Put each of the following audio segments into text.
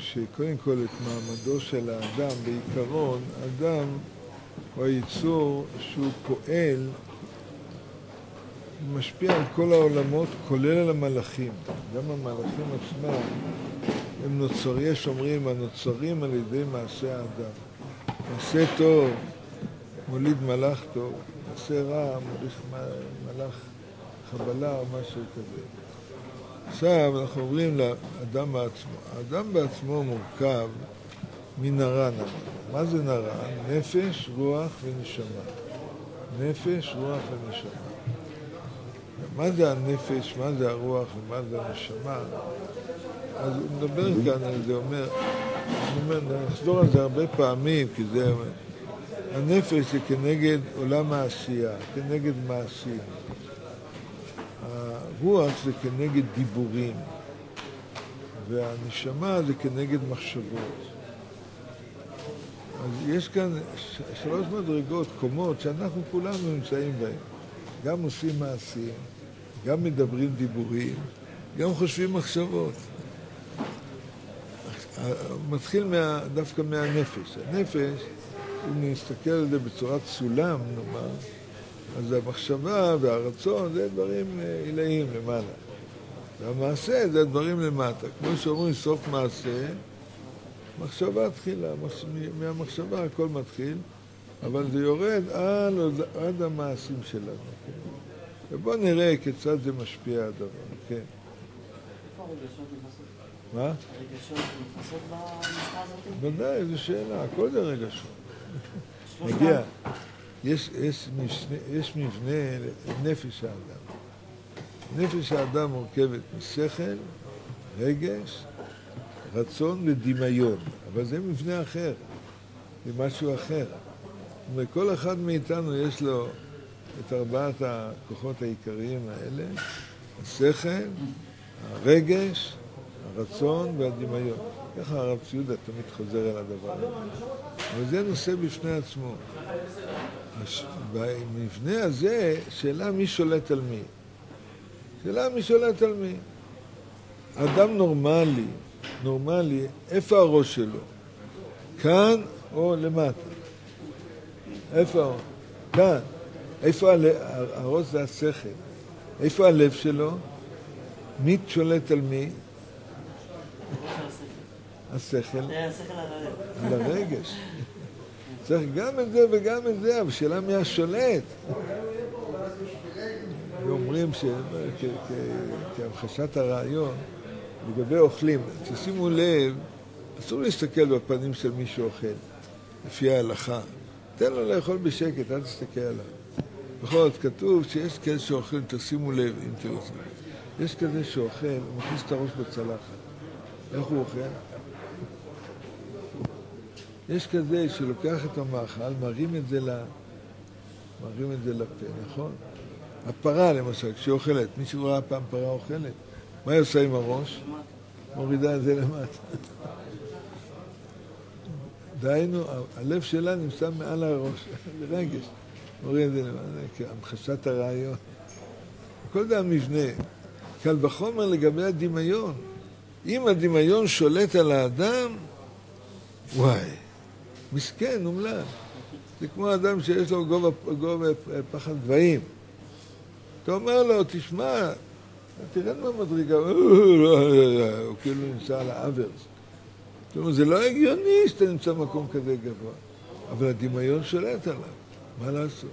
שקודם כל את מעמדו של האדם, בעיקרון, האדם הוא היצור שהוא פועל, משפיע על כל העולמות, כולל על המלאכים. גם המלאכים עצמם, הם נוצרים, יש אומרים, הנוצרים על ידי מעשה האדם. מעשה טוב, מוליד מלאך טוב, מעשה רע, מוליד מלאך חבלה או משהו כזה. עכשיו אנחנו עוברים לאדם בעצמו. האדם בעצמו מורכב מנרן. מה זה נרן? נפש, רוח ונשמה. נפש, רוח ונשמה. מה זה הנפש, מה זה הרוח ומה זה הנשמה? אז הוא מדבר כאן על זה, אומר, נחזור על זה הרבה פעמים, כי זה, הנפש זה כנגד עולם העשייה, כנגד מעשים. הרוח זה כנגד דיבורים, והנשמה זה כנגד מחשבות. אז יש כאן שלוש מדרגות, קומות, שאנחנו כולנו נמצאים בהן. גם עושים מעשים, גם מדברים דיבורים, גם חושבים מחשבות. מתחיל דווקא מהנפש. הנפש, אם נסתכל על זה בצורת סולם, נאמר, אז המחשבה והרצון זה דברים עילאיים למעלה. והמעשה זה דברים למטה. כמו שאומרים, סוף מעשה, מחשבה תחילה. מהמחשבה הכל מתחיל, אבל זה יורד עד המעשים שלנו. ובואו נראה כיצד זה משפיע הדבר. כן. איפה הרגשות נכנסות? מה? הרגשות נכנסות במשרה הזאת? ודאי, זו שאלה. הכל זה רגשות. נגיע. יש מבנה לנפש האדם. נפש האדם מורכבת משכל, רגש, רצון ודמיון. אבל זה מבנה אחר. זה משהו אחר. וכל אחד מאיתנו יש לו את ארבעת הכוחות העיקריים האלה, השכל, הרגש, הרצון והדמיון. ככה הרב ציודה תמיד חוזר על הדבר הזה. אבל זה נושא בפני עצמו. במבנה הזה, שאלה מי שולט על מי. שאלה מי שולט על מי. אדם נורמלי, איפה הראש שלו? כאן או למטה? איפה? כאן. איפה הראש זה השכל? איפה הלב שלו? מי שולט על מי? השכל. השכל על הלב. על הרגש. צריך גם את זה וגם את זה, אבל שאלה מי השולט? ואומרים כהמחשת הרעיון, לגבי אוכלים, תשימו לב, אסור להסתכל בפנים של מי שאוכל, לפי ההלכה. תן לו לאכול בשקט, אל תסתכל עליו. בכל זאת, כתוב שיש כאלה שאוכלים, תשימו לב, אם תרצו. יש כזה שאוכל, הוא מכניס את הראש בצלחת. איך הוא אוכל? יש כזה שלוקח את המאכל, מרים את זה לפה, נכון? הפרה למשל, כשהיא אוכלת, מישהו ראה פעם פרה אוכלת, מה היא עושה עם הראש? מורידה את זה למטה. דהיינו, הלב שלה נמצא מעל הראש, זה רגש. מוריד את זה למטה, כהמחשת הרעיון. הכל זה המבנה. קל וחומר לגבי הדמיון. אם הדמיון שולט על האדם, וואי, מסכן, אומלל. זה כמו אדם שיש לו גובה פחד גבהים. אתה אומר לו, תשמע, תראה מה מדרגה, הוא כאילו נמצא על האברס. זאת אומרת, זה לא הגיוני שאתה נמצא במקום כזה גבוה. אבל הדמיון שולט עליו, מה לעשות?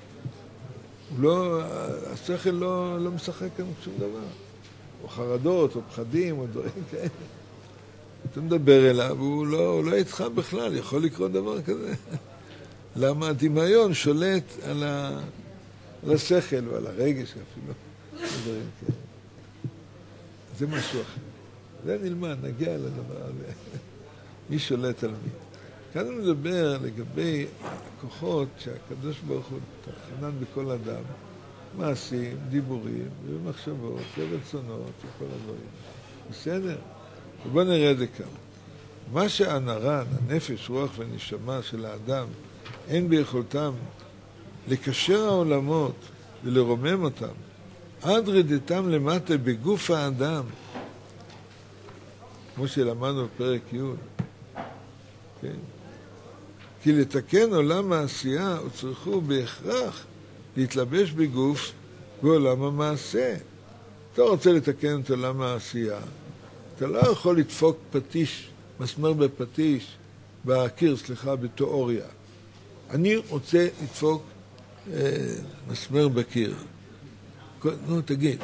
השכל לא משחק כאן שום דבר. או חרדות, או פחדים, או דברים כאלה. אתה מדבר אליו, הוא לא איתך בכלל, יכול לקרות דבר כזה. למה הדמיון שולט על השכל ועל הרגש אפילו. דברים כאלה. זה משהו אחר. זה נלמד, נגיע לדבר הזה. מי שולט על מי. כאן הוא מדבר לגבי הכוחות שהקדוש ברוך הוא תחנן בכל אדם, מעשים, דיבורים, ומחשבות, ורצונות, וכל הדברים. בסדר? ובוא נראה את זה כאן. מה שהנרן, הנפש, רוח ונשמה של האדם, אין ביכולתם לקשר העולמות ולרומם אותם, עד רדתם למטה בגוף האדם. כמו שלמדנו בפרק י', כן? כי לתקן עולם העשייה צריכו בהכרח להתלבש בגוף בעולם המעשה. אתה רוצה לתקן את עולם העשייה, אתה לא יכול לדפוק פטיש, מסמר בפטיש, בקיר, בתיאוריה. אני רוצה לדפוק מסמר בקיר. נו, תגיד.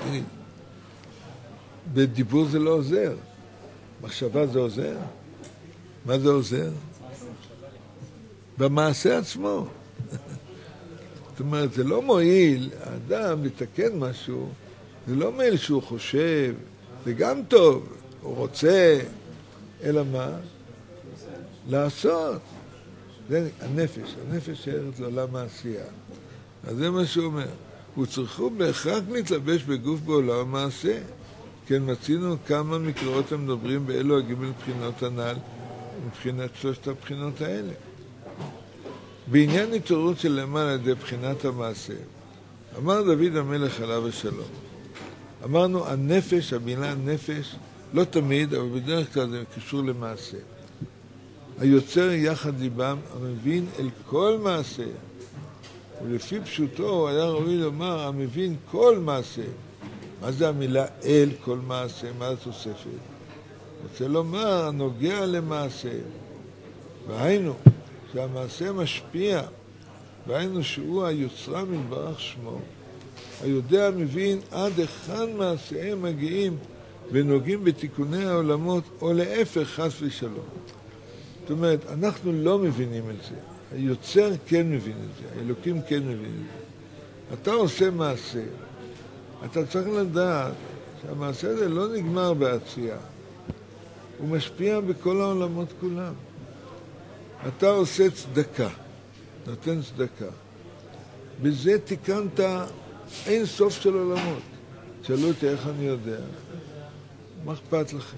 בדיבור זה לא עוזר. מחשבה זה עוזר? מה זה עוזר? במעשה עצמו. זאת אומרת, זה לא מועיל, האדם לתקן משהו, זה לא מועיל שהוא חושב, זה גם טוב, הוא רוצה, אלא מה? לעשות. זה הנפש שערת לעולם העשייה. אז זה מה שהוא אומר. הוא צריכו בהכרח להתלבש בגוף בעולם המעשה. כן, מצינו כמה מקראות המדברים באלו הגימל בחינות הנ"ל, מבחינת שלושת הבחינות האלה. בעניין התעוררות של למעלה על ידי בחינת המעשה, אמר דוד המלך עליו השלום. אמרנו, הנפש, המילה נפש, לא תמיד, אבל בדרך כלל זה קשור למעשה. היוצר יחד ליבם, המבין אל כל מעשה. ולפי פשוטו היה ראוי לומר, המבין כל מעשה. מה זה המילה אל כל מעשה? מה זה תוספת? רוצה לומר, הנוגע למעשה. והיינו, שהמעשה משפיע, והיינו שהוא היוצרה מברך שמו, היודע מבין עד היכן מעשיהם מגיעים ונוגעים בתיקוני העולמות, או להפך חס ושלום. זאת אומרת, אנחנו לא מבינים את זה. היוצר כן מבין את זה, האלוקים כן מבין את זה. אתה עושה מעשה, אתה צריך לדעת שהמעשה הזה לא נגמר בעשייה. הוא משפיע בכל העולמות כולם. אתה עושה צדקה, נותן צדקה. בזה תיקנת אין סוף של עולמות. שאלו אותי איך אני יודע. מה אכפת לכם?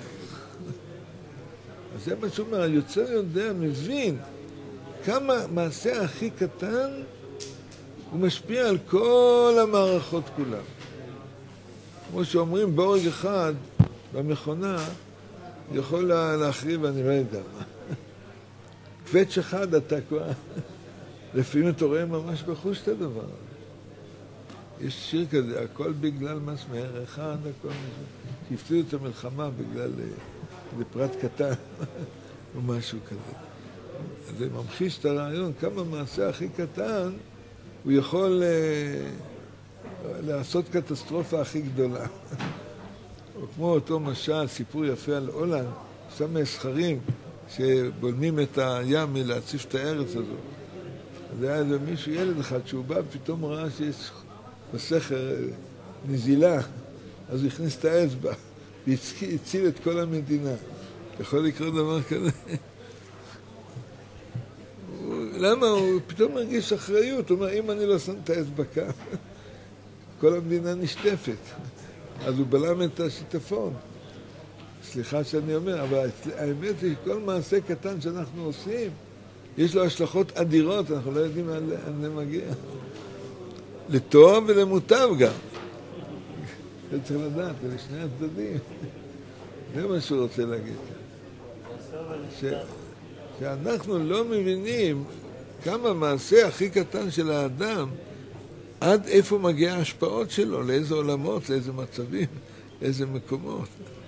אז זה מה שאומר, היוצר יודע, מבין כמה מעשה הכי קטן הוא משפיע על כל המערכות כולם. כמו שאומרים, באורג אחד במכונה יכול להחריב, אני לא יודע מה. קווץ' אחד אתה כבר, לפעמים אתה רואה ממש בחוש את הדבר הזה. יש שיר כזה, הכל בגלל מסמר אחד, הכל משהו. שהפסידו את המלחמה בגלל איזה פרט קטן או משהו כזה. אז זה ממחיש את הרעיון, כמה מעשה הכי קטן הוא יכול לעשות קטסטרופה הכי גדולה. או כמו אותו משל, סיפור יפה על הולנד, שם מסחרים שבולמים את הים מלהציף את הארץ הזאת. אז היה איזה מישהו, ילד אחד, שהוא בא ופתאום ראה שיש בסכר נזילה, אז הוא הכניס את האצבע והציל את כל המדינה. יכול לקרות דבר כזה? למה? הוא פתאום מרגיש אחריות. הוא אומר, אם אני לא שם את האצבע כאן, כל המדינה נשטפת. אז הוא בלם את השיטפון. סליחה שאני אומר, אבל האמת היא שכל מעשה קטן שאנחנו עושים, יש לו השלכות אדירות, אנחנו לא יודעים על זה מגיע. לטוב ולמוטב גם. זה צריך לדעת, זה לשני הצדדים. זה מה שהוא רוצה להגיד כאן. שאנחנו לא מבינים כמה מעשה הכי קטן של האדם, עד איפה מגיע ההשפעות שלו, לאיזה עולמות, לאיזה מצבים, לאיזה מקומות.